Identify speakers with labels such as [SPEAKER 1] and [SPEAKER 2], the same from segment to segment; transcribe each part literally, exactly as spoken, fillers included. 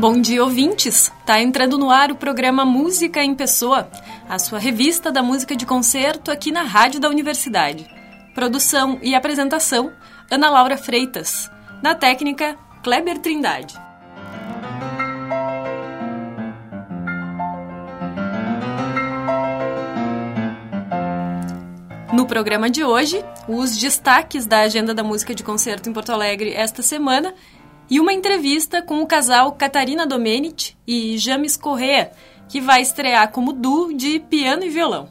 [SPEAKER 1] Bom dia, ouvintes! Tá entrando no ar o programa Música em Pessoa, a sua revista da música de concerto aqui na Rádio da Universidade. Produção e apresentação, Ana Laura Freitas. Na técnica, Kleber Trindade. No programa de hoje, os destaques da agenda da música de concerto em Porto Alegre esta semana e uma entrevista com o casal Catarina Domenici e James Correa, que vai estrear como duo de piano e violão.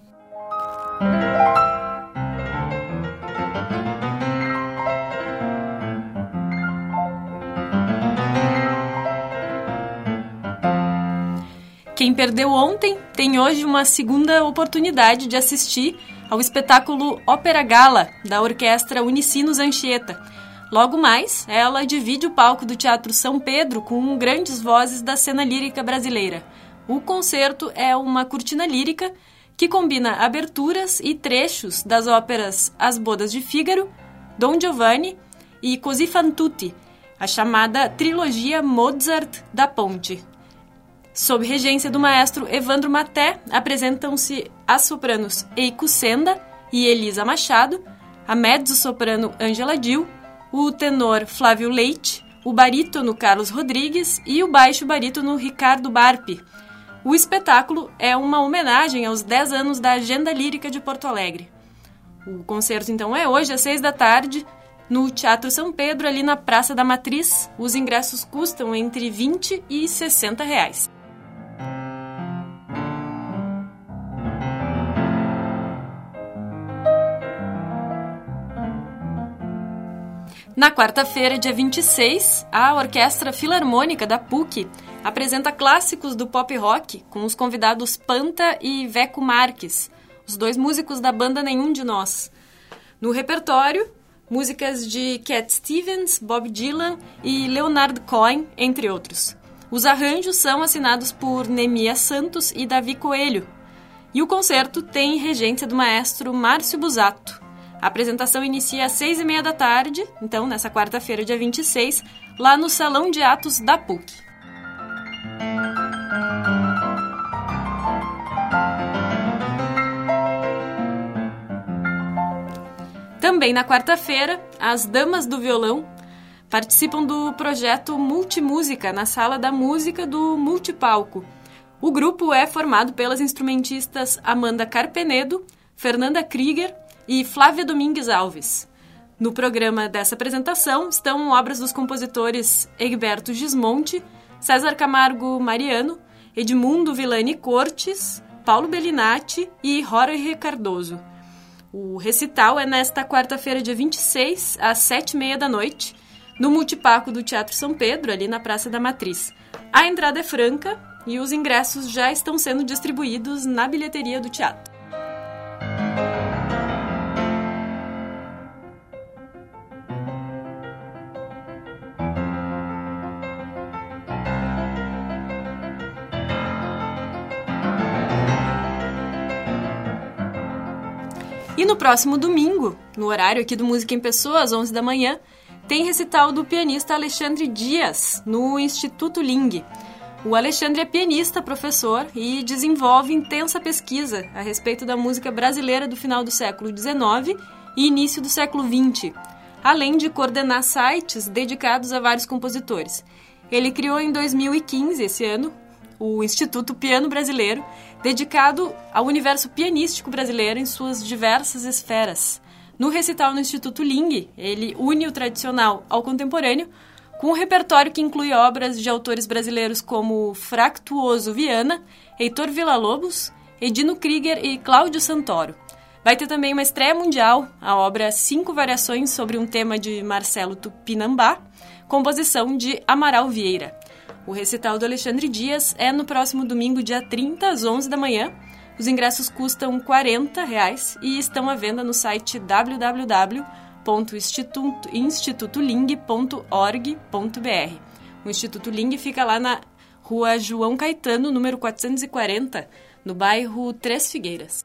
[SPEAKER 1] Quem perdeu ontem tem hoje uma segunda oportunidade de assistir ao espetáculo Ópera Gala, da Orquestra Unicinos Anchieta. Logo mais, ela divide o palco do Teatro São Pedro com grandes vozes da cena lírica brasileira. O concerto é uma cortina lírica que combina aberturas e trechos das óperas As Bodas de Fígaro, Don Giovanni e Così fan tutti, a chamada trilogia Mozart da Ponte. Sob regência do maestro Evandro Maté, apresentam-se as sopranos Eiko Senda e Elisa Machado, a mezzo-soprano Ângela Dil, o tenor Flávio Leite, o barítono Carlos Rodrigues e o baixo barítono Ricardo Barpi. O espetáculo é uma homenagem aos dez anos da Agenda Lírica de Porto Alegre. O concerto, então, é hoje às seis da tarde, no Teatro São Pedro, ali na Praça da Matriz. Os ingressos custam entre vinte e sessenta reais. Na quarta-feira, dia vinte e seis, a Orquestra Filarmônica da P U C apresenta clássicos do pop rock com os convidados Panta e Veco Marques, os dois músicos da banda Nenhum de Nós. No repertório, músicas de Cat Stevens, Bob Dylan e Leonard Cohen, entre outros. Os arranjos são assinados por Nemia Santos e Davi Coelho. E o concerto tem regência do maestro Márcio Busato. A apresentação inicia às seis e meia da tarde, então, nessa quarta-feira, dia vinte e seis, lá no Salão de Atos da P U C. Também na quarta-feira, as Damas do Violão participam do projeto Multimúsica na Sala da Música do Multipalco. O grupo é formado pelas instrumentistas Amanda Carpenedo, Fernanda Krieger e Flávia Domingues Alves. No programa dessa apresentação estão obras dos compositores Egberto Gismonti, César Camargo Mariano, Edmundo Villani Cortes, Paulo Bellinati e Jorge Cardoso. O recital é nesta quarta-feira, dia vinte e seis, às sete e meia da noite, no Multipalco do Teatro São Pedro, ali na Praça da Matriz. A entrada é franca e os ingressos já estão sendo distribuídos na bilheteria do teatro. E no próximo domingo, no horário aqui do Música em Pessoa, às onze da manhã, tem recital do pianista Alexandre Dias, no Instituto Ling. O Alexandre é pianista, professor e desenvolve intensa pesquisa a respeito da música brasileira do final do século dezenove e início do século vinte, além de coordenar sites dedicados a vários compositores. Ele criou em dois mil e quinze, esse ano, o Instituto Piano Brasileiro, dedicado ao universo pianístico brasileiro em suas diversas esferas. No recital no Instituto Ling, ele une o tradicional ao contemporâneo, com um repertório que inclui obras de autores brasileiros como Fractuoso Viana, Heitor Villa-Lobos, Edino Krieger e Cláudio Santoro. Vai ter também uma estreia mundial, a obra Cinco Variações sobre um tema de Marcelo Tupinambá, composição de Amaral Vieira. O recital do Alexandre Dias é no próximo domingo, dia trinta, às onze da manhã. Os ingressos custam quarenta reais e estão à venda no site w w w ponto instituto ling ponto org ponto b r. O Instituto Ling fica lá na Rua João Caetano, número quatrocentos e quarenta, no bairro Três Figueiras.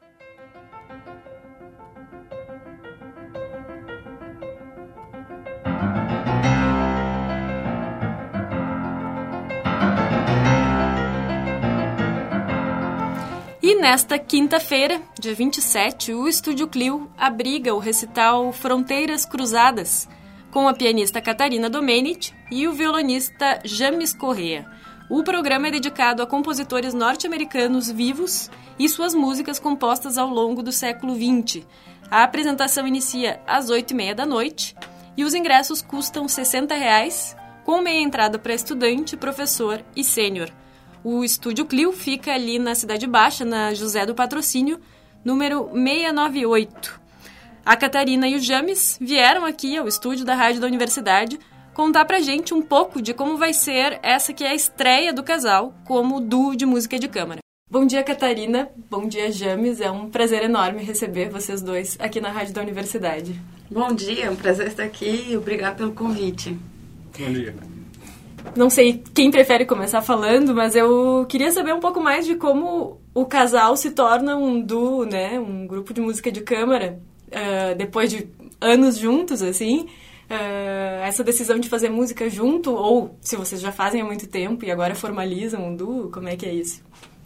[SPEAKER 1] E nesta quinta-feira, dia vinte e sete, o Estúdio Clio abriga o recital Fronteiras Cruzadas, com a pianista Catarina Domenici e o violonista James Correa. O programa é dedicado a compositores norte-americanos vivos e suas músicas compostas ao longo do século vinte. A apresentação inicia às oito e meia da noite e os ingressos custam sessenta reais, com meia entrada para estudante, professor e sênior. O Estúdio Clio fica ali na Cidade Baixa, na José do Patrocínio, número seiscentos e noventa e oito. A Catarina e o James vieram aqui ao estúdio da Rádio da Universidade contar pra gente um pouco de como vai ser essa que é a estreia do casal como duo de música de câmara. Bom dia, Catarina. Bom dia, James. É um prazer enorme receber vocês dois aqui na Rádio da Universidade.
[SPEAKER 2] Bom dia, é um prazer estar aqui e obrigado pelo convite.
[SPEAKER 3] Bom dia.
[SPEAKER 1] Não sei quem prefere começar falando, mas eu queria saber um pouco mais de como o casal se torna um duo, né? Um grupo de música de câmara, uh, depois de anos juntos, assim. Uh, essa decisão de fazer música junto, ou se vocês já fazem há muito tempo e agora formalizam um duo, como é que é isso?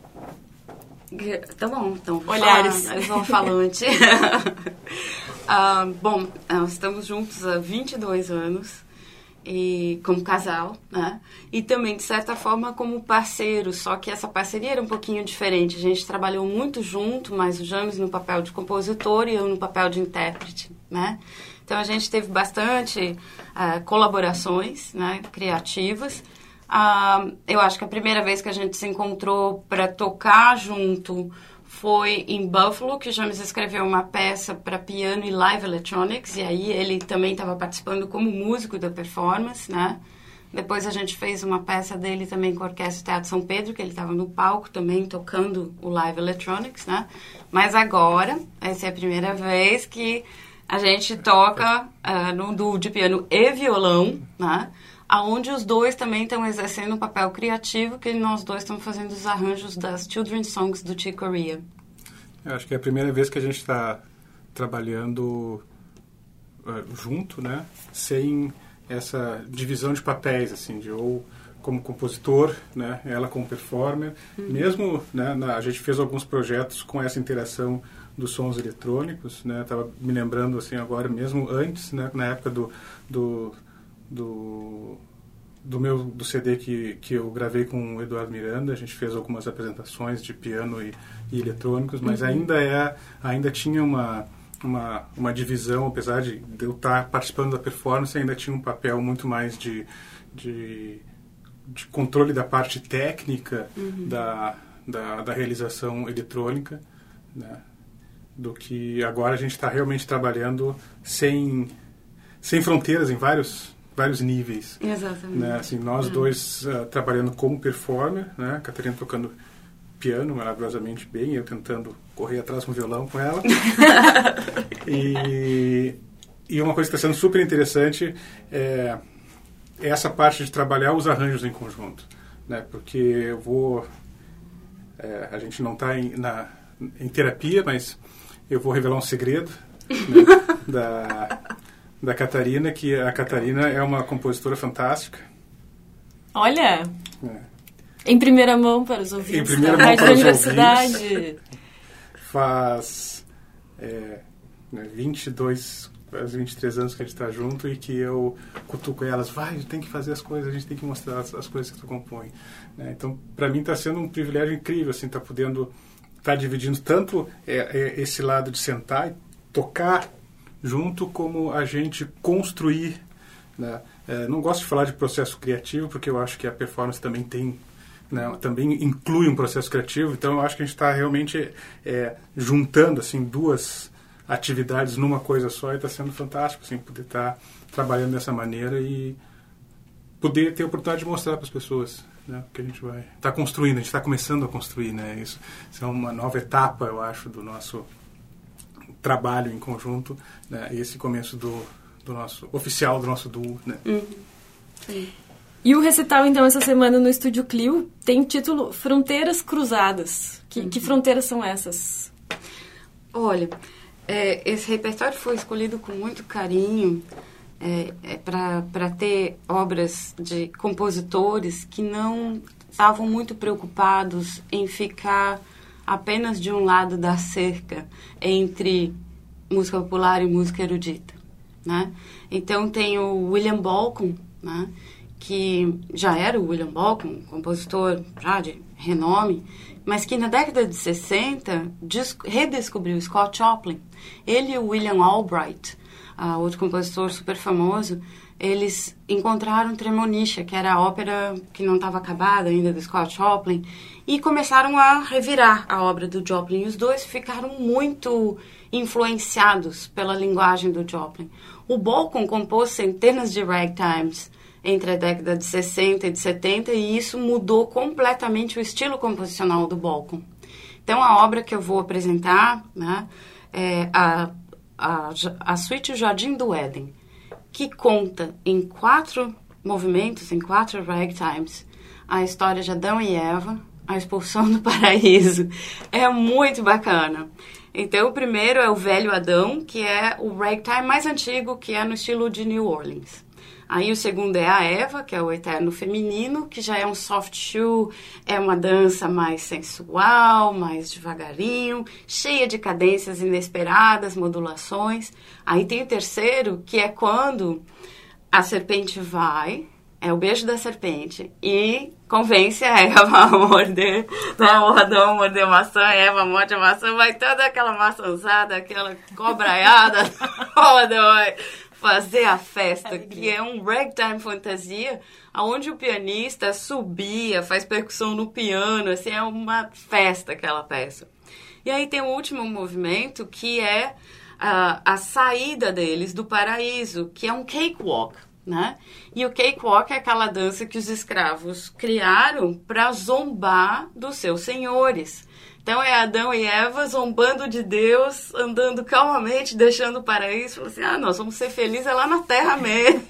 [SPEAKER 2] Tá bom, então.
[SPEAKER 1] Olhares.
[SPEAKER 2] Falar, eu vou falante. uh, bom, nós estamos juntos há vinte e dois anos. E como casal, né? E também, de certa forma, como parceiro, só que essa parceria era um pouquinho diferente. A gente trabalhou muito junto, mas o James no papel de compositor e eu no papel de intérprete, né? Então, a gente teve bastante uh, colaborações, né, criativas. Uh, eu acho que a primeira vez que a gente se encontrou para tocar junto foi em Buffalo, que o James escreveu uma peça para piano e live electronics, e aí ele também estava participando como músico da performance, né? Depois a gente fez uma peça dele também com a Orquestra Teatro São Pedro, que ele estava no palco também tocando o live electronics, né? Mas agora, essa é a primeira vez que a gente toca uh, no duo de piano e violão, né? Onde os dois também estão exercendo um papel criativo, que nós dois estamos fazendo os arranjos das Children's Songs do Chick Corea.
[SPEAKER 3] Eu acho que é a primeira vez que a gente está trabalhando uh, junto, né? Sem essa divisão de papéis, assim, de ou como compositor, né? Ela como performer. Uhum. Mesmo, né, na, a gente fez alguns projetos com essa interação dos sons eletrônicos, né? Estava me lembrando, assim, agora mesmo antes, né? Na época do... do do do meu do C D que que eu gravei com o Eduardo Miranda, a gente fez algumas apresentações de piano e, e eletrônicos, mas uhum. ainda é ainda tinha uma uma uma divisão, apesar de eu estar participando da performance, ainda tinha um papel muito mais de de, de controle da parte técnica uhum. da, da da realização eletrônica, né? Do que agora a gente está realmente trabalhando sem sem fronteiras em vários vários níveis.
[SPEAKER 2] Exatamente.
[SPEAKER 3] Né? Assim, nós uhum. dois uh, trabalhando como performer, né? A Catarina tocando piano maravilhosamente bem, eu tentando correr atrás com o violão com ela. e, e uma coisa que está sendo super interessante é, é essa parte de trabalhar os arranjos em conjunto, né? Porque eu vou... É, a gente não está em, na, em terapia, mas eu vou revelar um segredo, né? da... da Catarina, que a Catarina é uma compositora fantástica.
[SPEAKER 1] Olha!
[SPEAKER 3] É.
[SPEAKER 1] Em primeira mão para os ouvintes
[SPEAKER 3] em primeira
[SPEAKER 1] da
[SPEAKER 3] mão
[SPEAKER 1] Rádio
[SPEAKER 3] para
[SPEAKER 1] da
[SPEAKER 3] os
[SPEAKER 1] Universidade.
[SPEAKER 3] Ouvintes. Faz é, né, vinte e dois, quase vinte e três anos que a gente está junto e que eu cutuco elas, vai, tem que fazer as coisas, a gente tem que mostrar as, as coisas que tu compõe. Né? Então, para mim está sendo um privilégio incrível, assim, estar tá podendo estar tá dividindo tanto é, é, esse lado de sentar e tocar junto como a gente construir, né? É, não gosto de falar de processo criativo, porque eu acho que a performance também tem, né, também inclui um processo criativo, então eu acho que a gente está realmente é, juntando assim, duas atividades numa coisa só e está sendo fantástico assim, poder estar tá trabalhando dessa maneira e poder ter a oportunidade de mostrar para as pessoas, né, que a gente vai estar tá construindo, a gente está começando a construir, né, isso, isso é uma nova etapa, eu acho, do nosso trabalho em conjunto, né? Esse começo do, do nosso oficial do nosso duo, né?
[SPEAKER 1] Uhum. Sim. E o recital então essa semana no Estúdio Clio tem título Fronteiras Cruzadas. Que, uhum. que fronteiras são essas?
[SPEAKER 2] Olha, é, esse repertório foi escolhido com muito carinho é, é, para ter obras de compositores que não estavam muito preocupados em ficar apenas de um lado da cerca entre música popular e música erudita, né? Então tem o William Bolcom, né? Que já era o William Bolcom, compositor já de renome, mas que na década de sessenta redescobriu Scott Joplin. Ele e o William Albright, uh, outro compositor super famoso, eles encontraram Tremonisha, que era a ópera que não estava acabada ainda do Scott Joplin, e começaram a revirar a obra do Joplin. E os dois ficaram muito influenciados pela linguagem do Joplin. O Bolcom compôs centenas de ragtimes entre a década de sessenta e de setenta, e isso mudou completamente o estilo composicional do Bolcom. Então, a obra que eu vou apresentar, né, é a, a, a Suíte Jardim do Éden, que conta em quatro movimentos, em quatro ragtimes, a história de Adão e Eva, a expulsão do paraíso. É muito bacana. Então, o primeiro é o Velho Adão, que é o ragtime mais antigo, que é no estilo de New Orleans. Aí o segundo é a Eva, que é o eterno feminino, que já é um soft shoe, é uma dança mais sensual, mais devagarinho, cheia de cadências inesperadas, modulações. Aí tem o terceiro, que é quando a serpente vai, é o beijo da serpente, e convence a Eva a morder, né? O Adão morder a maçã, a Eva morde a maçã, vai toda aquela maçãzada, aquela cobraiada, o Adão vai fazer a festa, que é um ragtime fantasia, onde o pianista subia, faz percussão no piano, assim, é uma festa aquela peça. E aí tem o último movimento, que é a, a saída deles do paraíso, que é um cakewalk, né? E o cakewalk é aquela dança que os escravos criaram para zombar dos seus senhores. Então é Adão e Eva zombando de Deus, andando calmamente, deixando o paraíso, falando assim, ah, nós vamos ser felizes é lá na terra mesmo.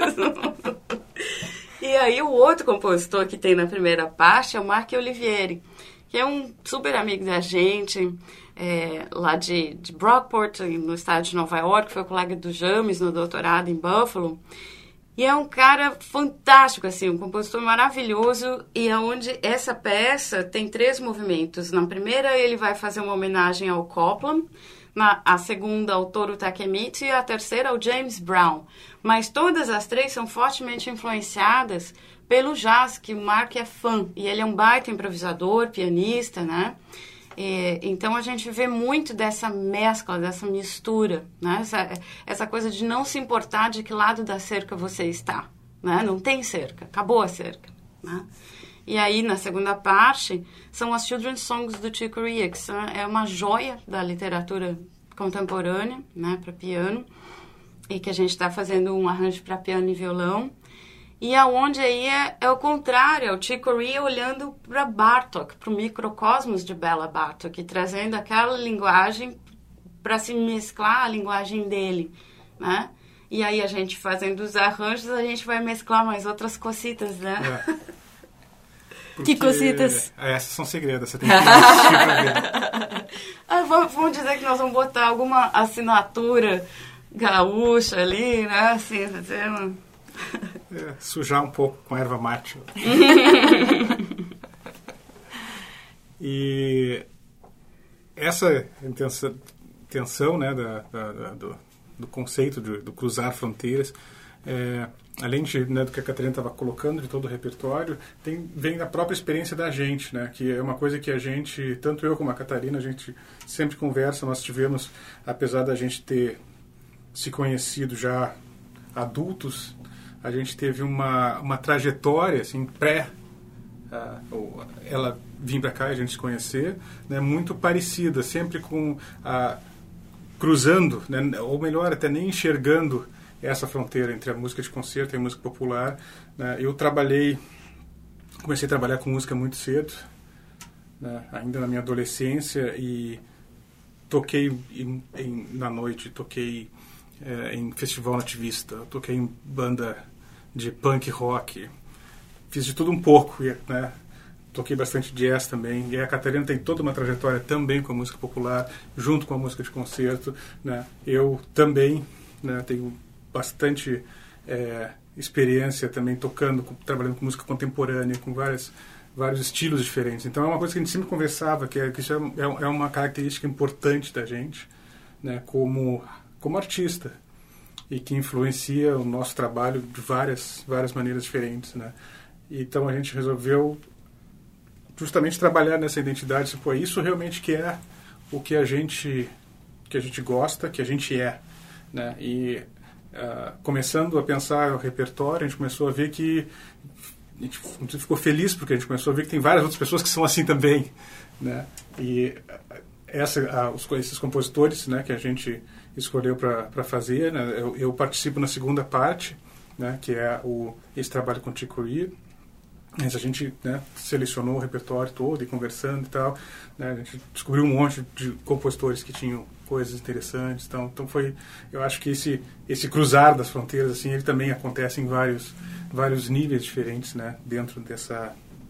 [SPEAKER 2] E aí o outro compositor que tem na primeira parte é o Marc Olivieri, que é um super amigo da gente, é, lá de, de Brockport, no estado de Nova York, foi colega do James no doutorado em Buffalo. E é um cara fantástico, assim, um compositor maravilhoso, e aonde essa peça tem três movimentos. Na primeira, ele vai fazer uma homenagem ao Copland, na, a segunda, ao Toru Takemichi, e a terceira, ao James Brown. Mas todas as três são fortemente influenciadas pelo jazz, que o Mark é fã, e ele é um baita improvisador, pianista, né? É, então a gente vê muito dessa mescla, dessa mistura, né? essa, essa coisa de não se importar de que lado da cerca você está, né? Não tem cerca, acabou a cerca, né? E aí na segunda parte são as Children's Songs do Chick Corea, que são, é uma joia da literatura contemporânea, né, para piano, e que a gente está fazendo um arranjo para piano e violão. E aonde aí é, é o contrário, é o Chick Corea olhando para Bartók, para o microcosmos de Bela Bartók, trazendo aquela linguagem para se mesclar a linguagem dele, né? E aí a gente fazendo os arranjos, a gente vai mesclar mais outras cositas, né? É.
[SPEAKER 1] Porque, que cositas?
[SPEAKER 3] É, essas são segredos, você tem que assistir pra ver.
[SPEAKER 2] Ah, vamos dizer que nós vamos botar alguma assinatura gaúcha ali, né? Assim, fazer uma...
[SPEAKER 3] É, sujar um pouco com erva mate. E essa intenção, intenção né, da, da, da, do, do conceito de, do cruzar fronteiras, é, além de, né, do que a Catarina estava colocando, de todo o repertório, tem, vem da própria experiência da gente, né, que é uma coisa que a gente, tanto eu como a Catarina, a gente sempre conversa. Nós tivemos, apesar da gente ter se conhecido já adultos, a gente teve uma, uma trajetória, assim, pré, uh, ela vir para cá e a gente se conhecer, né, muito parecida, sempre com, uh, cruzando, né, ou melhor, até nem enxergando essa fronteira entre a música de concerto e a música popular. Né. Eu trabalhei, comecei a trabalhar com música muito cedo, né, ainda na minha adolescência, e toquei em, em, na noite, toquei é, em festival nativista, toquei em banda de punk rock, fiz de tudo um pouco, né? Toquei bastante jazz também, e a Catarina tem toda uma trajetória também com a música popular, junto com a música de concerto, né? Eu também, né, tenho bastante é, experiência também tocando, trabalhando com música contemporânea, com várias vários estilos diferentes. Então é uma coisa que a gente sempre conversava, que, é, que isso é, é uma característica importante da gente, né, como, como artista, e que influencia o nosso trabalho de várias, várias maneiras diferentes, né. Então a gente resolveu justamente trabalhar nessa identidade, tipo, isso realmente que é o que a gente, que a gente gosta, que a gente é, né. E uh, começando a pensar o repertório, a gente começou a ver que a gente ficou feliz porque a gente começou a ver que tem várias outras pessoas que são assim também, né? E essa, a, os, esses compositores, né, que a gente escolheu para fazer, né, eu, eu participo na segunda parte, né, que é o, esse trabalho com Chick Corea. Mas a gente, né, selecionou o repertório todo e conversando e tal, né, a gente descobriu um monte de compositores que tinham coisas interessantes. Então, então foi, eu acho que esse esse cruzar das fronteiras, assim, ele também acontece em vários vários níveis diferentes, né, dentro dessa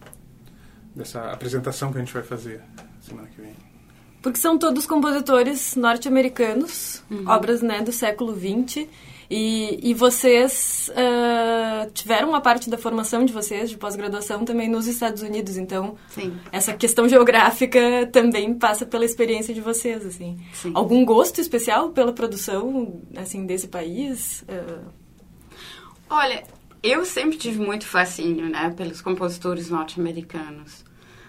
[SPEAKER 3] dessa apresentação que a gente vai fazer semana que vem.
[SPEAKER 1] Porque são todos compositores norte-americanos, uhum. obras, né, do século vinte. E, e vocês uh, tiveram uma parte da formação de vocês, de pós-graduação, também nos Estados Unidos. Então,
[SPEAKER 2] Sim.
[SPEAKER 1] essa questão geográfica também passa pela experiência de vocês, assim.
[SPEAKER 2] Sim.
[SPEAKER 1] Algum gosto especial pela produção, assim, desse país? Uh...
[SPEAKER 2] Olha, eu sempre tive muito fascínio, né, pelos compositores norte-americanos.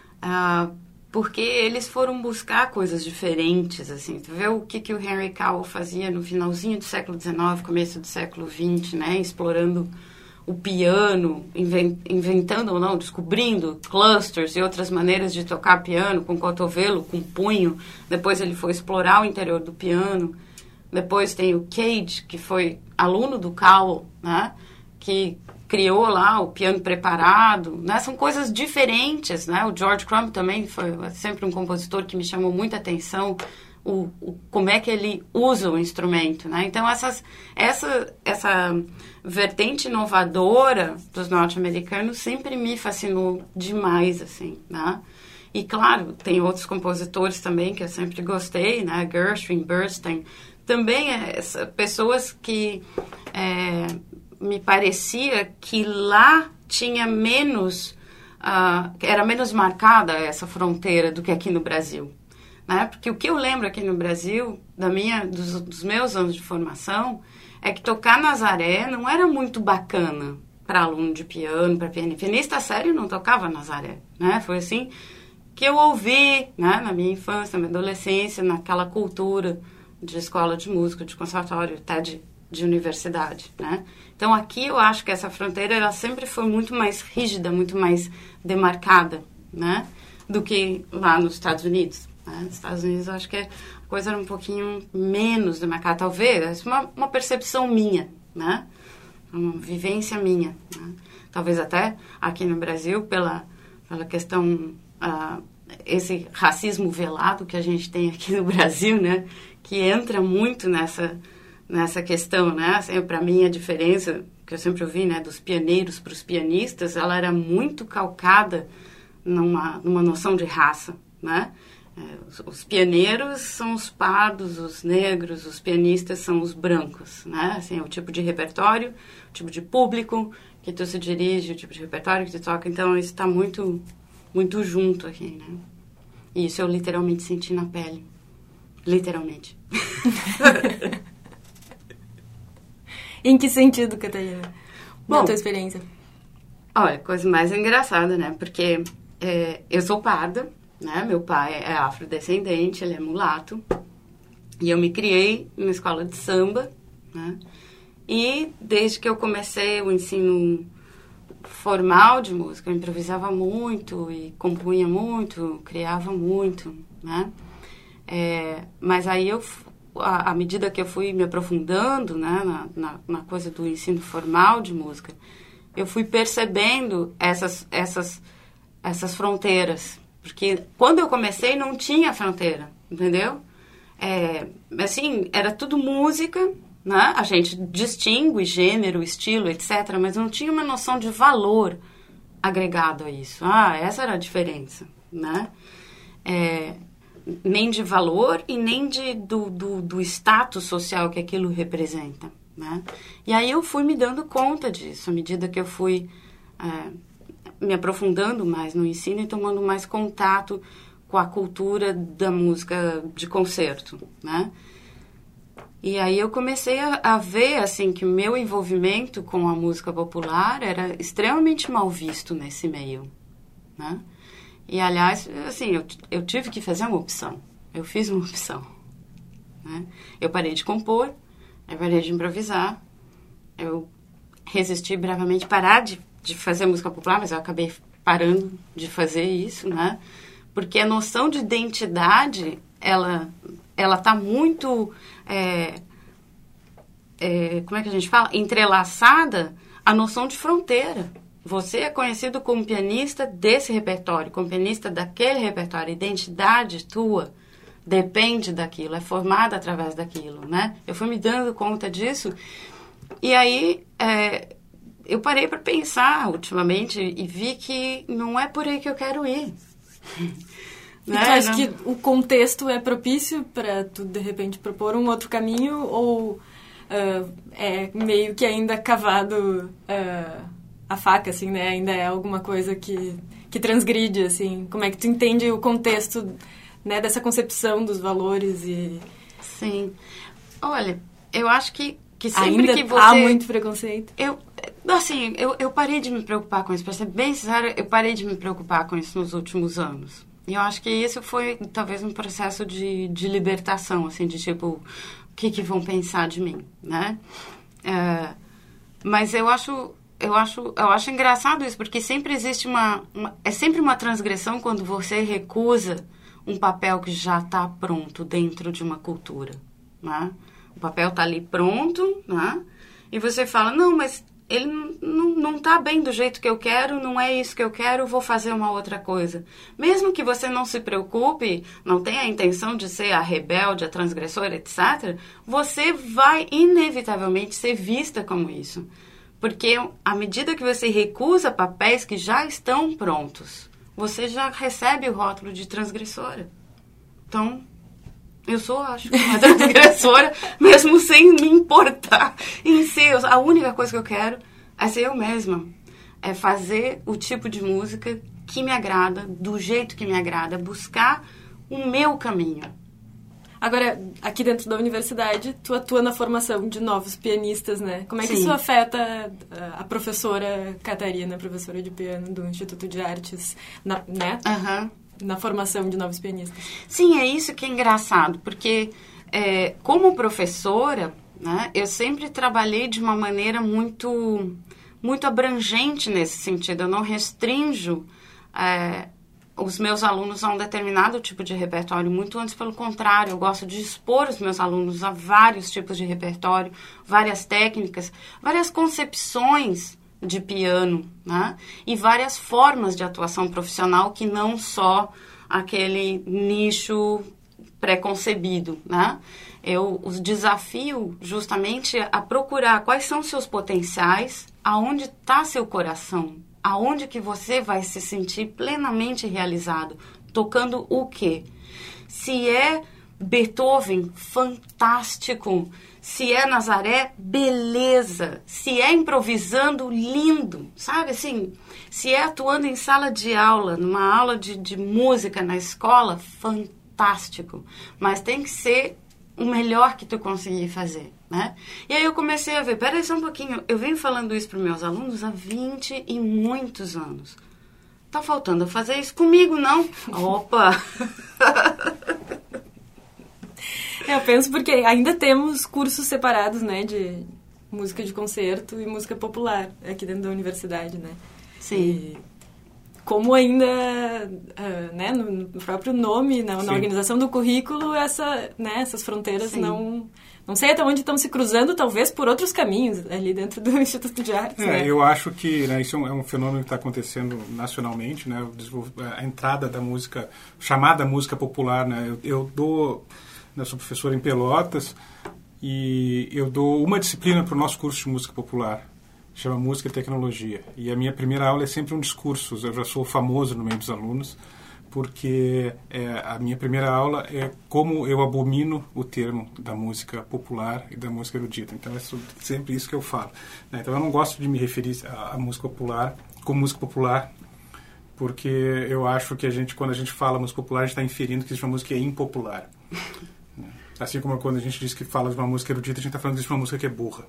[SPEAKER 2] Uh, porque eles foram buscar coisas diferentes, assim. Tu vê o que, que o Henry Cowell fazia no finalzinho do século dezenove, começo do século vinte, né? Explorando o piano, inventando ou não, descobrindo clusters e outras maneiras de tocar piano, com cotovelo, com punho. Depois ele foi explorar o interior do piano. Depois tem o Cage, que foi aluno do Cowell, né? Que criou lá o piano preparado, né? São coisas diferentes, né? O George Crumb também foi sempre um compositor que me chamou muita atenção, o, o, como é que ele usa o instrumento, né? Então, essas, essa, essa vertente inovadora dos norte-americanos sempre me fascinou demais, assim, né? E, claro, tem outros compositores também que eu sempre gostei, né? Gershwin, Bernstein, também é, pessoas que... É, me parecia que lá tinha menos, uh, era menos marcada essa fronteira do que aqui no Brasil, né? Porque o que eu lembro aqui no Brasil, da minha, dos, dos meus anos de formação, é que tocar Nazaré não era muito bacana para aluno de piano, para pianista. Pianista sério não tocava Nazaré, né? Foi assim que eu ouvi, né, na minha infância, na minha adolescência, naquela cultura de escola de música, de conservatório, até de, de universidade, né? Então, aqui eu acho que essa fronteira ela sempre foi muito mais rígida, muito mais demarcada, né? Do que lá nos Estados Unidos. Né? Nos Estados Unidos, eu acho que a coisa era um pouquinho menos demarcada, talvez. Uma, uma percepção minha, né? Uma vivência minha. Né? Talvez até aqui no Brasil, pela, pela questão... Uh, esse racismo velado que a gente tem aqui no Brasil, né? Que entra muito nessa... nessa questão, né? Assim, para mim, a diferença que eu sempre ouvi, né, dos pioneiros para os pianistas, ela era muito calcada numa, numa noção de raça, né? É, os, os pioneiros são os pardos, os negros, os pianistas são os brancos, né? Assim, é o tipo de repertório, o tipo de público que tu se dirige, o tipo de repertório que tu toca, então isso está muito, muito junto aqui, né? E isso eu literalmente senti na pele. Literalmente.
[SPEAKER 1] Em que sentido, Catarina?
[SPEAKER 2] Bom,
[SPEAKER 1] da tua experiência?
[SPEAKER 2] Olha, coisa mais engraçada, né? Porque é, eu sou parda, né? Meu pai é afrodescendente, ele é mulato. E eu me criei numa escola de samba, né? E desde que eu comecei o ensino formal de música, eu improvisava muito e compunha muito, criava muito, né? É, mas aí eu... à medida que eu fui me aprofundando, né, na, na, na coisa do ensino formal de música, eu fui percebendo essas, essas, essas fronteiras. Porque quando eu comecei não tinha fronteira, entendeu? É, assim, era tudo música, né? A gente distingue gênero, estilo, etcétera, mas não tinha uma noção de valor agregado a isso. Ah, essa era a diferença, né? É... nem de valor e nem de, do, do, do status social que aquilo representa, né? E aí eu fui me dando conta disso, à medida que eu fui é, me aprofundando mais no ensino e tomando mais contato com a cultura da música de concerto, né? E aí eu comecei a, a ver, assim, que o meu envolvimento com a música popular era extremamente mal visto nesse meio, né? E, aliás, assim, eu, eu tive que fazer uma opção. Eu fiz uma opção, né? Eu parei de compor, eu parei de improvisar, eu resisti bravamente a parar de, de fazer música popular, mas eu acabei parando de fazer isso, né? Porque a noção de identidade, ela ela está muito, é, é, como é que a gente fala? Entrelaçada à noção de fronteira. Você é conhecido como pianista desse repertório, como pianista daquele repertório. A identidade tua depende daquilo, é formada através daquilo, né? Eu fui me dando conta disso e aí é, eu parei para pensar ultimamente e vi que não é por aí que eu quero ir.
[SPEAKER 1] E tu acha que o contexto é propício para tu, de repente, propor um outro caminho ou uh, é meio que ainda cavado uh, a faca, assim, né? Ainda é alguma coisa que, que transgride, assim? Como é que tu entende o contexto, né, dessa concepção dos valores e...
[SPEAKER 2] Sim. Olha, eu acho que, que sempre
[SPEAKER 1] ainda
[SPEAKER 2] que você...
[SPEAKER 1] há muito preconceito.
[SPEAKER 2] Eu, assim, eu, eu parei de me preocupar com isso. Para ser bem sincera, eu parei de me preocupar com isso nos últimos anos. E eu acho que isso foi, talvez, um processo de, de libertação, assim, de tipo, o que que vão pensar de mim, né? É, mas eu acho, eu, acho, eu acho engraçado isso, porque sempre existe uma, uma... É sempre uma transgressão quando você recusa um papel que já está pronto dentro de uma cultura, né? O papel está ali pronto, né? E você fala, não, mas ele não está bem do jeito que eu quero, não é isso que eu quero, vou fazer uma outra coisa. Mesmo que você não se preocupe, não tenha a intenção de ser a rebelde, a transgressora, etcétera, você vai inevitavelmente ser vista como isso. Porque à medida que você recusa papéis que já estão prontos, você já recebe o rótulo de transgressora. Então, eu sou, acho, uma transgressora, mesmo sem me importar em ser. A única coisa que eu quero é ser eu mesma. É fazer o tipo de música que me agrada, do jeito que me agrada, buscar o meu caminho.
[SPEAKER 1] Agora, aqui dentro da universidade, tu atua na formação de novos pianistas, né? Como é que
[SPEAKER 2] Sim.
[SPEAKER 1] isso afeta a professora Catarina, professora de piano do Instituto de Artes, na, né?
[SPEAKER 2] Aham. Uhum.
[SPEAKER 1] Na formação de novos pianistas?
[SPEAKER 2] Sim, é isso que é engraçado, porque é, como professora, né, eu sempre trabalhei de uma maneira muito, muito abrangente nesse sentido. Eu não restringo é, os meus alunos a um determinado tipo de repertório, muito antes pelo contrário. Eu gosto de expor os meus alunos a vários tipos de repertório, várias técnicas, várias concepções de piano, né? E várias formas de atuação profissional que não só aquele nicho preconcebido, né? Eu os desafio justamente a procurar quais são seus potenciais, aonde está seu coração, aonde que você vai se sentir plenamente realizado, tocando o quê? Se é Beethoven, fantástico. Se é Nazaré, beleza. Se é improvisando, lindo. Sabe assim? Se é atuando em sala de aula, numa aula de, de música na escola, fantástico. Mas tem que ser o melhor que tu conseguir fazer, né? E aí eu comecei a ver, peraí só um pouquinho, eu venho falando isso para os meus alunos há vinte e muitos anos. Tá faltando eu fazer isso comigo, não? Opa!
[SPEAKER 1] Eu penso porque ainda temos cursos separados, né, de música de concerto e música popular aqui dentro da universidade, né?
[SPEAKER 2] Sim.
[SPEAKER 1] E como ainda, uh, né, no próprio nome, na, na organização do currículo, essa, né, essas fronteiras Sim. não... Não sei até onde estão se cruzando, talvez por outros caminhos, ali dentro do Instituto de Artes.
[SPEAKER 3] É,
[SPEAKER 1] né?
[SPEAKER 3] Eu acho que né, isso é um fenômeno que está acontecendo nacionalmente, né, a entrada da música, chamada música popular. Né, eu, eu dou, eu sou professor em Pelotas e eu dou uma disciplina para o nosso curso de música popular, chama Música e Tecnologia. E a minha primeira aula é sempre um discurso, eu já sou famoso no meio dos alunos, porque é, a minha primeira aula é como eu abomino o termo da música popular e da música erudita. Então, é sempre isso que eu falo. Né? Então, eu não gosto de me referir à música popular como música popular porque eu acho que a gente, quando a gente fala música popular, a gente está inferindo que existe uma música que é impopular. Assim como quando a gente diz que fala de uma música erudita, a gente está falando de uma música que é burra.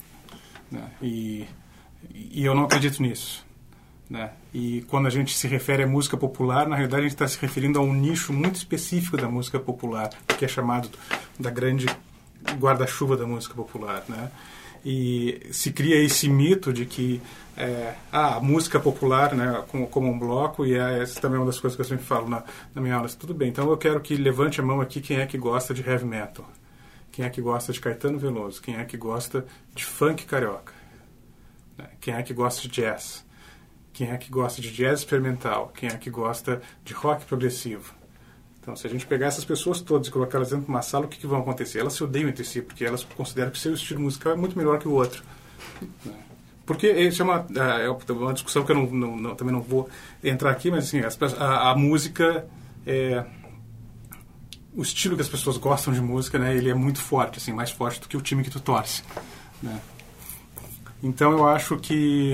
[SPEAKER 3] E, e eu não acredito nisso. Né? E quando a gente se refere à música popular, na realidade a gente está se referindo a um nicho muito específico da música popular, que é chamado da grande guarda-chuva da música popular. Né? E se cria esse mito de que é, ah, a música popular, né, como, como um bloco, e é, essa também é uma das coisas que eu sempre falo na, na minha aula. Tudo bem, então eu quero que levante a mão aqui quem é que gosta de heavy metal, quem é que gosta de Caetano Veloso, quem é que gosta de funk carioca, né? Quem é que gosta de jazz, quem é que gosta de jazz experimental, quem é que gosta de rock progressivo. Então, se a gente pegar essas pessoas todas e colocar elas dentro de uma sala, o que, que vai acontecer? Elas se odeiam entre si, porque elas consideram que o seu estilo musical é muito melhor que o outro. Porque isso é uma, é uma discussão que eu não, não, não, também não vou entrar aqui, mas assim, as, a, a música, é, o estilo que as pessoas gostam de música, né, ele é muito forte, assim, mais forte do que o time que tu torce. Né? Então, eu acho que,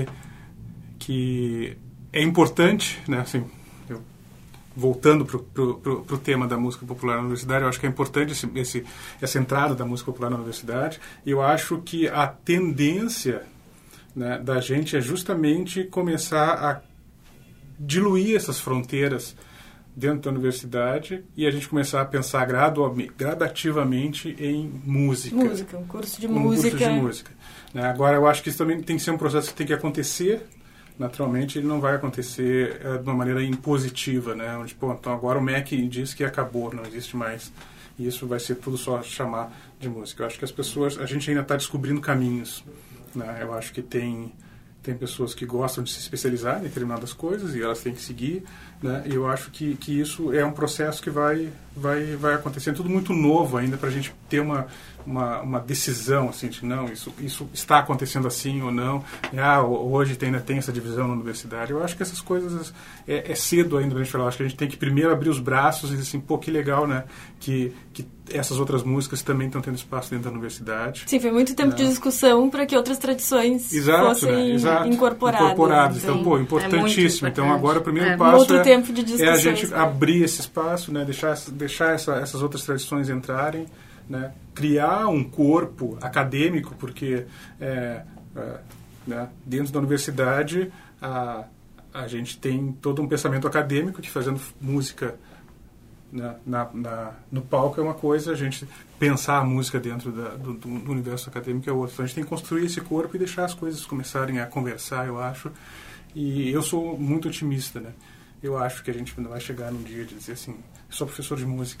[SPEAKER 3] que é importante, né, assim, eu, voltando para o tema da música popular na universidade, eu acho que é importante esse, esse, essa entrada da música popular na universidade, e eu acho que a tendência, né, da gente é justamente começar a diluir essas fronteiras dentro da universidade e a gente começar a pensar gradualmente, gradativamente em música.
[SPEAKER 1] Música, um curso de
[SPEAKER 3] um
[SPEAKER 1] música.
[SPEAKER 3] Curso de música. Né? Agora, eu acho que isso também tem que ser um processo que tem que acontecer. Naturalmente, ele não vai acontecer é, de uma maneira impositiva, né? Onde, pô, então agora o M E C diz que acabou, não existe mais. E isso vai ser tudo só chamar de música. Eu acho que as pessoas, a gente ainda está descobrindo caminhos. Né? Eu acho que tem, tem pessoas que gostam de se especializar em determinadas coisas e elas têm que seguir. Né? E eu acho que, que isso é um processo que vai, vai, vai acontecendo. Tudo muito novo ainda para a gente ter uma, uma, uma decisão, assim, de não, isso, isso está acontecendo assim ou não. Ah, hoje tem, ainda tem essa divisão na universidade. Eu acho que essas coisas é, é cedo ainda para a gente falar. Eu acho que a gente tem que primeiro abrir os braços e dizer assim, pô, que legal, né? Que, que essas outras músicas também estão tendo espaço dentro da universidade.
[SPEAKER 1] Sim, foi muito tempo, né, de discussão para que outras tradições
[SPEAKER 3] Exato,
[SPEAKER 1] fossem,
[SPEAKER 3] né? Exato,
[SPEAKER 1] incorporadas.
[SPEAKER 3] incorporadas. Então,
[SPEAKER 1] Sim.
[SPEAKER 3] pô, importantíssimo. É então, agora o primeiro
[SPEAKER 1] é,
[SPEAKER 3] passo é,
[SPEAKER 1] tempo de
[SPEAKER 3] é a gente abrir esse espaço, né? deixar, deixar essa, essas outras tradições entrarem, né? Criar um corpo acadêmico, porque é, é, né? dentro da universidade a, a gente tem todo um pensamento acadêmico que fazendo música Na, na, na, no palco é uma coisa, a gente pensar a música dentro da, do, do universo acadêmico é outra. Então a gente tem que construir esse corpo e deixar as coisas começarem a conversar, eu acho. E eu sou muito otimista, né? Eu acho que a gente não vai chegar num dia de dizer assim, sou professor de música.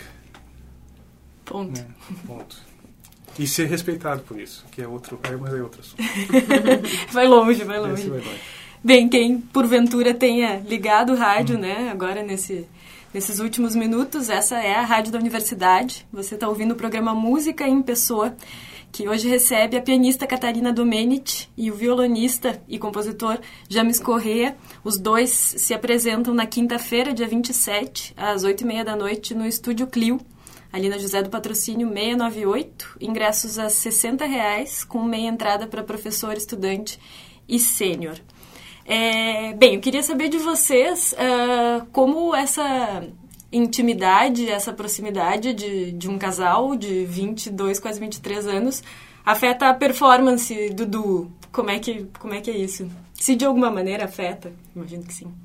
[SPEAKER 1] Ponto.
[SPEAKER 3] Né? Ponto. E ser respeitado por isso, que é outro, mas é outro assunto.
[SPEAKER 1] Vai longe, vai longe.
[SPEAKER 3] Esse vai longe.
[SPEAKER 1] Bem, quem porventura tenha ligado o rádio, hum. né, agora nesse... Nesses últimos minutos, essa é a Rádio da Universidade. Você está ouvindo o programa Música em Pessoa, que hoje recebe a pianista Catarina Domenici e o violonista e compositor James Correa. Os dois se apresentam na quinta-feira, dia vinte e sete, às oito e meia da noite, no Estúdio Clio, ali na José do Patrocínio seiscentos e noventa e oito. Ingressos a sessenta reais, com meia entrada para professor, estudante e sênior. É, bem, eu queria saber de vocês uh, como essa intimidade, essa proximidade de, de um casal de vinte e dois, quase vinte e três anos afeta a performance do duo. Como é que, como é que é isso? Se de alguma maneira afeta, imagino que sim.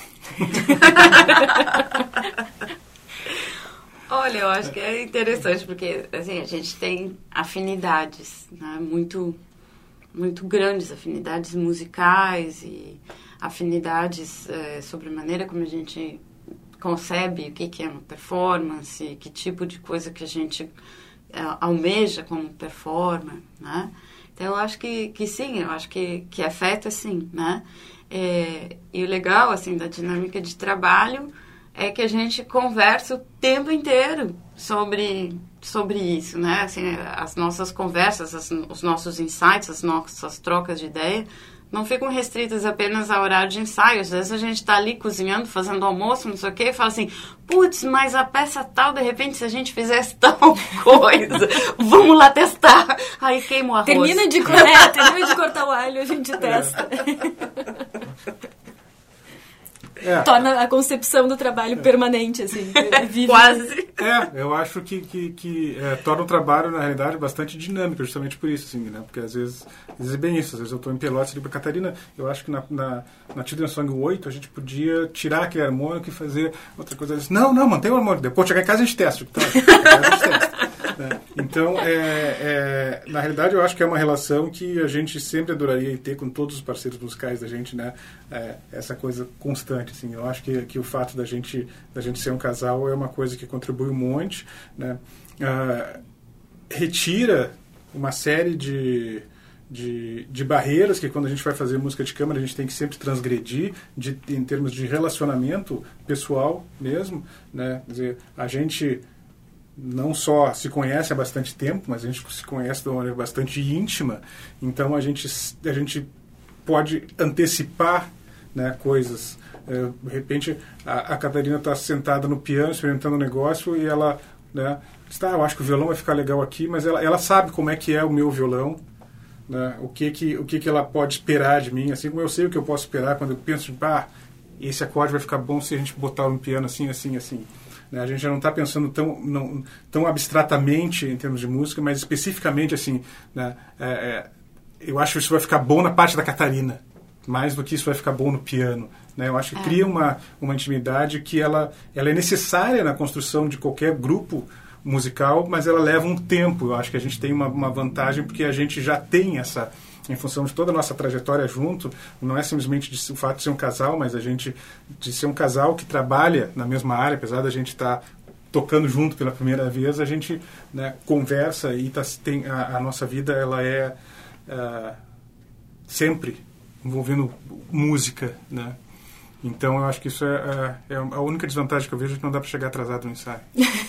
[SPEAKER 2] Olha, eu acho que é interessante porque assim, a gente tem afinidades, né, muito... muito grandes, afinidades musicais e afinidades é, sobre a maneira como a gente concebe o que, que é uma performance, que tipo de coisa que a gente é, almeja como performer, né? Então, eu acho que, que sim, eu acho que, que afeta sim, né? É, e o legal, assim, da dinâmica de trabalho é que a gente conversa o tempo inteiro sobre, sobre isso, né? Assim, as nossas conversas, as, os nossos insights, as nossas trocas de ideia não ficam restritas apenas ao horário de ensaio. Às vezes a gente está ali cozinhando, fazendo almoço, não sei o quê, e fala assim, putz, mas a peça tal, de repente, se a gente fizesse tal coisa, vamos lá testar. Aí queima o arroz.
[SPEAKER 1] Termina de, é, termina de cortar o alho, a gente testa.
[SPEAKER 3] É.
[SPEAKER 1] Torna a concepção do trabalho é. permanente, assim. Vive.
[SPEAKER 2] Quase.
[SPEAKER 3] É, eu acho que, que, que é, torna o trabalho, na realidade, bastante dinâmico, justamente por isso, assim, né? Porque às vezes, às vezes é bem isso. Às vezes eu estou em Pelotas ali para Catarina, eu acho que na, na, na Children's Song oito a gente podia tirar aquele harmônico e fazer outra coisa. Disse, não, não, mantém o harmônico. Depois chegar em casa a gente testa. Tá? A gente testa. Né? Então, é, é, na realidade, eu acho que é uma relação que a gente sempre adoraria ter com todos os parceiros musicais da gente, né? É, essa coisa constante, assim. Eu acho que, que o fato da gente, da gente ser um casal é uma coisa que contribui um monte, né? Ah, retira uma série de, de, de barreiras que quando a gente vai fazer música de câmara a gente tem que sempre transgredir de, em termos de relacionamento pessoal mesmo, né? Quer dizer, a gente não só se conhece há bastante tempo, mas a gente se conhece de uma maneira bastante íntima, então a gente, a gente pode antecipar, né, coisas. É, de repente, a, a Catarina está sentada no piano, experimentando um negócio, e ela, né, diz, tá, eu acho que o violão vai ficar legal aqui, mas ela, ela sabe como é que é o meu violão, né, o, que, que, o que, que ela pode esperar de mim, assim como eu sei o que eu posso esperar quando eu penso, tipo, ah, esse acorde vai ficar bom se a gente botar no piano assim, assim, assim. A gente já não está pensando tão, não, tão abstratamente em termos de música, mas especificamente assim, né, é, é, eu acho que isso vai ficar bom na parte da Catarina, mais do que isso vai ficar bom no piano. Né? Eu acho que é. cria uma, uma intimidade que ela, ela é necessária na construção de qualquer grupo musical, mas ela leva um tempo. Eu acho que a gente tem uma, uma vantagem porque a gente já tem essa... em função de toda a nossa trajetória junto, não é simplesmente de, o fato de ser um casal, mas a gente de ser um casal que trabalha na mesma área, apesar da gente estar tá tocando junto pela primeira vez, a gente, né, conversa e tá, tem, a, a nossa vida ela é uh, sempre envolvendo música, né? Então eu acho que isso é, é, é a única desvantagem que eu vejo, é que não dá para chegar atrasado no ensaio.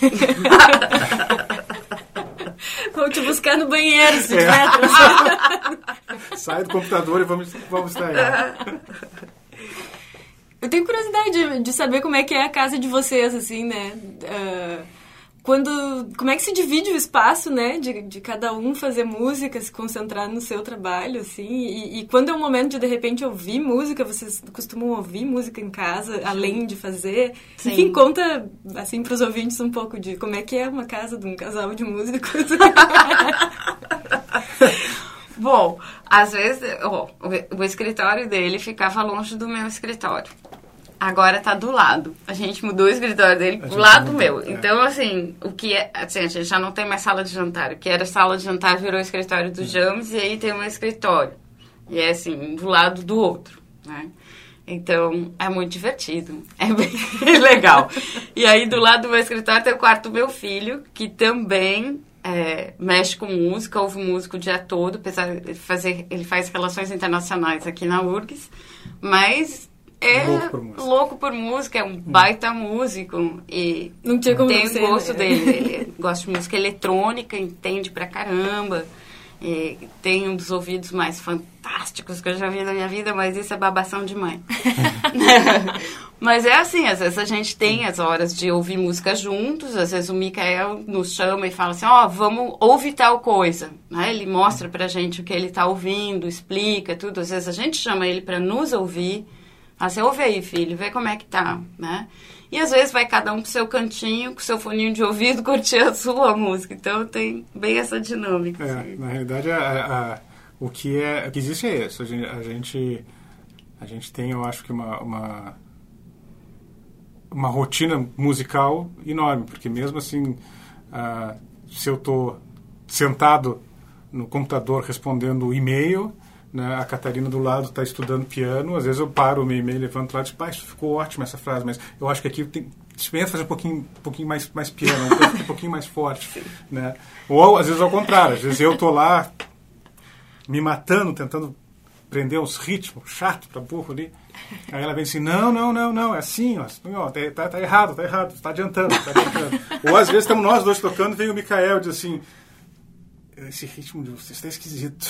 [SPEAKER 1] Vou te buscar no banheiro, se
[SPEAKER 3] é.
[SPEAKER 1] tiver.
[SPEAKER 3] Sai do computador e vamos, vamos ensaiar.
[SPEAKER 1] Eu tenho curiosidade de, de saber como é que é a casa de vocês, assim, né? Uh, quando, como é que se divide o espaço, né? De, de cada um fazer música, se concentrar no seu trabalho, assim. E, e quando é o momento de, de repente, ouvir música, vocês costumam ouvir música em casa, Sim. além de fazer? Sim. Enfim, conta, assim, para os ouvintes um pouco de como é que é uma casa de um casal de músicos.
[SPEAKER 2] Bom, às vezes, oh, o, o escritório dele ficava longe do meu escritório. Agora tá do lado. A gente mudou o escritório dele pro lado do meu. É. Então, assim, o que é... Assim, a gente já não tem mais sala de jantar. O que era sala de jantar virou escritório do James, e aí tem um escritório. E é, assim, do lado do outro, né? Então, é muito divertido. É bem legal. E aí, do lado do meu escritório tem o quarto do meu filho, que também... É, mexe com música, ouve música o dia todo, apesar de fazer, ele faz relações internacionais aqui na U R G S, mas é louco por música, louco por música é um baita músico e
[SPEAKER 1] não tinha como
[SPEAKER 2] tem
[SPEAKER 1] ser,
[SPEAKER 2] o gosto
[SPEAKER 1] né?
[SPEAKER 2] dele, ele gosta de música eletrônica, entende pra caramba, e tem um dos ouvidos mais fantásticos que eu já vi na minha vida, mas isso é babação de mãe. Mas é assim, às vezes a gente tem as horas de ouvir música juntos, às vezes o Michael nos chama e fala assim, ó, oh, vamos ouvir tal coisa, né? Ele mostra pra gente o que ele tá ouvindo, explica tudo, às vezes a gente chama ele pra nos ouvir, fala assim, ouve aí, filho, vê como é que tá, né? E às vezes vai cada um pro seu cantinho, com seu foninho de ouvido, curtir a sua música, então tem bem essa dinâmica.
[SPEAKER 3] É, assim. Na realidade, a, a, o, que é, o que existe é isso, a gente, a gente, a gente tem, eu acho que uma... uma uma rotina musical enorme, porque mesmo assim, uh, se eu estou sentado no computador respondendo e-mail, né, a Catarina do lado está estudando piano, às vezes eu paro o meu e-mail, levanto lá e digo, pai, isso ficou ótimo essa frase, mas eu acho que aqui tem, experimenta fazer um pouquinho, um pouquinho mais, mais piano, um pouquinho mais forte, né? Ou às vezes ao contrário, às vezes eu estou lá me matando, tentando prender uns ritmos chato para burro ali. Aí ela vem assim, não, não, não, não, é assim, ó, ó tá, tá, tá errado, tá errado, tá adiantando, tá adiantando. Ou às vezes estamos nós dois tocando, vem o Michael e diz assim, esse ritmo de vocês está esquisito.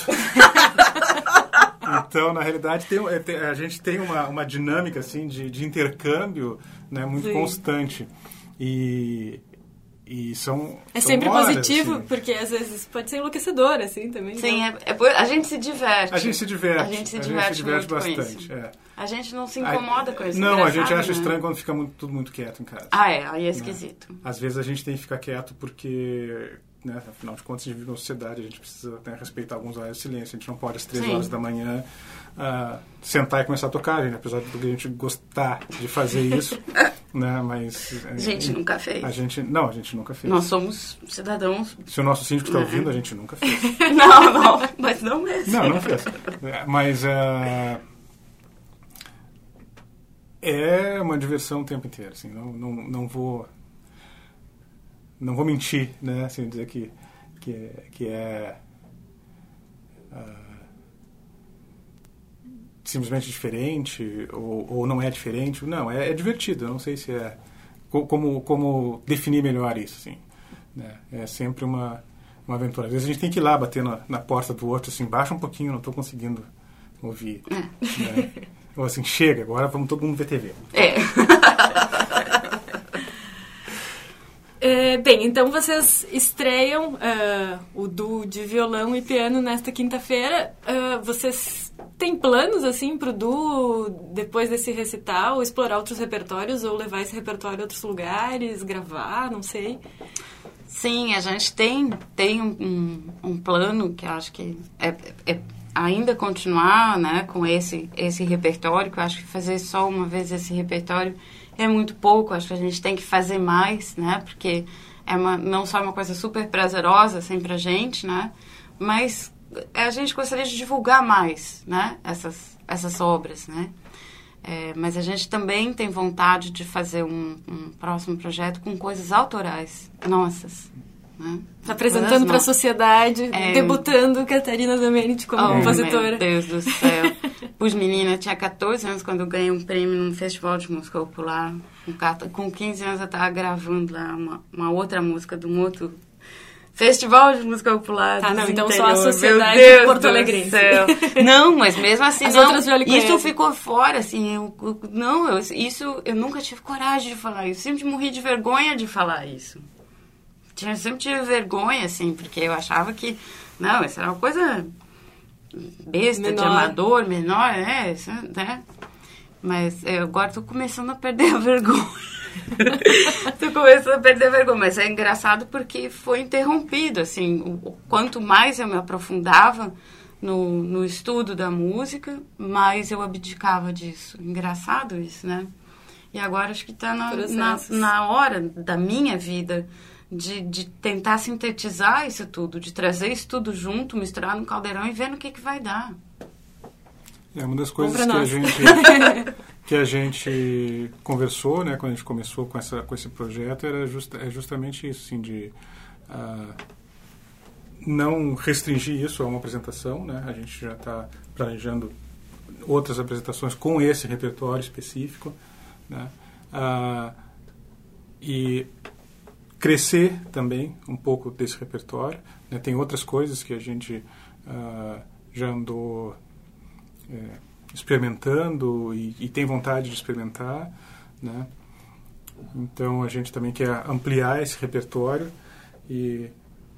[SPEAKER 3] Então, na realidade, tem, a gente tem uma, uma dinâmica assim, de, de intercâmbio, né, muito Sim. constante. E, e são
[SPEAKER 1] É
[SPEAKER 3] são
[SPEAKER 1] sempre
[SPEAKER 3] horas,
[SPEAKER 1] positivo,
[SPEAKER 3] assim.
[SPEAKER 1] porque às vezes pode ser enlouquecedor, assim, também.
[SPEAKER 2] Sim,
[SPEAKER 1] então...
[SPEAKER 2] é, é, a gente se diverte.
[SPEAKER 3] A gente se diverte.
[SPEAKER 2] A gente se
[SPEAKER 3] a
[SPEAKER 2] diverte,
[SPEAKER 3] gente se diverte
[SPEAKER 2] muito
[SPEAKER 3] bastante.
[SPEAKER 2] com isso.
[SPEAKER 3] É.
[SPEAKER 2] A gente não se incomoda
[SPEAKER 3] a,
[SPEAKER 2] com isso.
[SPEAKER 3] Não, a gente acha
[SPEAKER 2] né?
[SPEAKER 3] estranho quando fica muito, tudo muito quieto em casa.
[SPEAKER 2] Ah, é, aí é
[SPEAKER 3] Né?
[SPEAKER 2] esquisito.
[SPEAKER 3] Às vezes a gente tem que ficar quieto porque, né, afinal de contas, a gente vive numa sociedade, a gente precisa, né, respeitar alguns horários de silêncio. A gente não pode às três
[SPEAKER 2] Sim.
[SPEAKER 3] horas da manhã uh, sentar e começar a tocar, gente, apesar de a gente gostar de fazer isso, né, mas...
[SPEAKER 2] A gente nunca fez.
[SPEAKER 3] A gente, não, a gente nunca fez.
[SPEAKER 2] Nós somos cidadãos...
[SPEAKER 3] Se o nosso síndico está ouvindo, a gente nunca fez.
[SPEAKER 2] Não, não, mas não mesmo.
[SPEAKER 3] Não, não fez. Mas uh, é uma diversão o tempo inteiro, assim, não, não, não vou não vou mentir, né, assim, dizer que, que, é, que é uh, simplesmente diferente ou, ou não é diferente. Não, é, é divertido, eu não sei se é como, como definir melhor isso, assim, né? É sempre uma uma aventura. Às vezes a gente tem que ir lá bater na, na porta do outro, assim, baixa um pouquinho, não estou conseguindo ouvir. Né? Ou assim, chega, agora vamos todo mundo ver T V.
[SPEAKER 2] É.
[SPEAKER 1] é bem, então vocês estreiam uh, o duo de violão e piano nesta quinta-feira. Uh, vocês têm planos, assim, pro duo, depois desse recital, explorar outros repertórios ou levar esse repertório a outros lugares, gravar, não sei...
[SPEAKER 2] Sim, a gente tem, tem um, um, um plano que eu acho que é, é ainda continuar, né, com esse, esse repertório, que eu acho que fazer só uma vez esse repertório é muito pouco, acho que a gente tem que fazer mais, né, porque é uma, não só uma coisa super prazerosa, assim, pra gente, né, mas a gente gostaria de divulgar mais, né, essas, essas obras, né. É, mas a gente também tem vontade de fazer um, um próximo projeto com coisas autorais nossas. Né?
[SPEAKER 1] Apresentando para a sociedade, é... debutando Catarina Domenici como
[SPEAKER 2] oh,
[SPEAKER 1] compositora.
[SPEAKER 2] Meu Deus do céu. Os meninos, eu tinha catorze anos quando eu ganhei um prêmio num festival de música popular. Com quinze anos eu estava gravando lá uma, uma outra música de um outro festival de música popular.
[SPEAKER 1] Tá, não, então
[SPEAKER 2] interior.
[SPEAKER 1] só a sociedade porto-alegrense.
[SPEAKER 2] Não, mas mesmo assim,
[SPEAKER 1] As
[SPEAKER 2] não,
[SPEAKER 1] outras já lhe
[SPEAKER 2] isso
[SPEAKER 1] conhecem.
[SPEAKER 2] ficou fora, assim, eu, eu, não, eu, isso, eu nunca tive coragem de falar isso, sempre morri de vergonha de falar isso. Eu sempre tive vergonha, assim, porque eu achava que, não, isso era uma coisa besta, menor. De amador, menor, é, isso, né? Mas eu agora tô começando a perder a vergonha. Tô começando a perder a vergonha, mas é engraçado porque foi interrompido, assim, o, quanto mais eu me aprofundava no, no estudo da música, mais eu abdicava disso. Engraçado isso, né? E agora acho que tá na, na, na hora da minha vida de, de tentar sintetizar isso tudo, de trazer isso tudo junto, misturar no caldeirão e ver no que que vai dar.
[SPEAKER 3] É uma das coisas que
[SPEAKER 1] nós.
[SPEAKER 3] a gente que a gente conversou, né, quando a gente começou com essa com esse projeto, era justa, é justamente isso, assim, de uh, não restringir isso a uma apresentação, né? A gente já está planejando outras apresentações com esse repertório específico, né? Uh, e crescer também um pouco desse repertório, né? Tem outras coisas que a gente uh, já andou É, experimentando e, e tem vontade de experimentar, né? Então a gente também quer ampliar esse repertório e,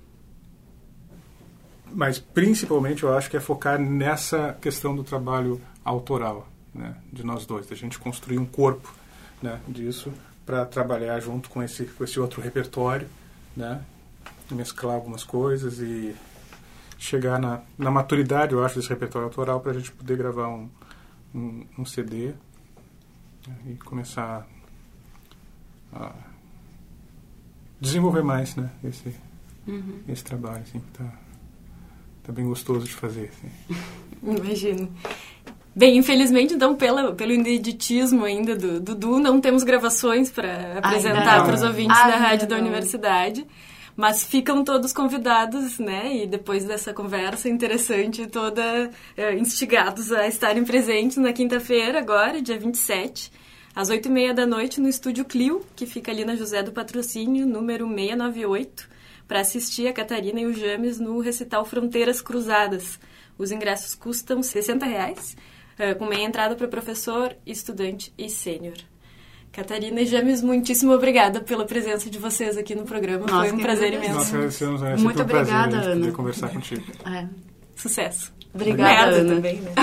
[SPEAKER 3] mas principalmente eu acho que é focar nessa questão do trabalho autoral, né, de nós dois, da gente construir um corpo, né, disso para trabalhar junto com esse com esse outro repertório, né, mesclar algumas coisas e chegar na, na maturidade, eu acho, desse repertório autoral para a gente poder gravar um, um, um C D, né, e começar a desenvolver mais, né, esse, uhum. esse trabalho, assim, que tá, tá bem gostoso de fazer. Assim.
[SPEAKER 1] Imagino. Bem, infelizmente, então, pela, pelo ineditismo ainda do Dudu, não temos gravações para apresentar para os ouvintes Ai, da rádio não. da universidade. Mas ficam todos convidados, né? E depois dessa conversa interessante, toda é, instigados a estarem presentes na quinta-feira, agora, dia vinte e sete, às oito e meia da noite, no Estúdio Clio, que fica ali na José do Patrocínio, número seiscentos e noventa e oito, para assistir a Catarina e o James no recital Fronteiras Cruzadas. Os ingressos custam sessenta reais, é, com meia entrada para professor, estudante e sênior. Catarina e James, muitíssimo obrigada pela presença de vocês aqui no programa.
[SPEAKER 2] Nossa,
[SPEAKER 1] foi um prazer
[SPEAKER 2] agradeço.
[SPEAKER 1] imenso.
[SPEAKER 3] Nós agradecemos, é
[SPEAKER 2] Muito
[SPEAKER 3] sempre um
[SPEAKER 2] obrigada,
[SPEAKER 3] prazer
[SPEAKER 2] Ana.
[SPEAKER 3] poder conversar contigo.
[SPEAKER 2] É.
[SPEAKER 1] Sucesso.
[SPEAKER 2] Obrigada,
[SPEAKER 1] Merda
[SPEAKER 2] Ana.
[SPEAKER 1] também, né?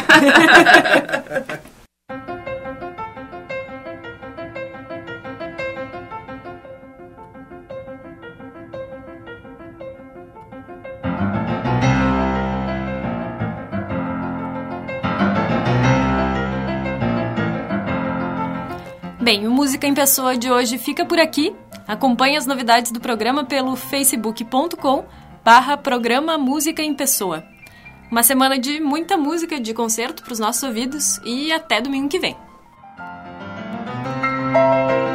[SPEAKER 1] Bem, o Música em Pessoa de hoje fica por aqui. Acompanhe as novidades do programa pelo facebook ponto com barra programa Música em Pessoa. Uma semana de muita música de concerto para os nossos ouvidos e até domingo que vem.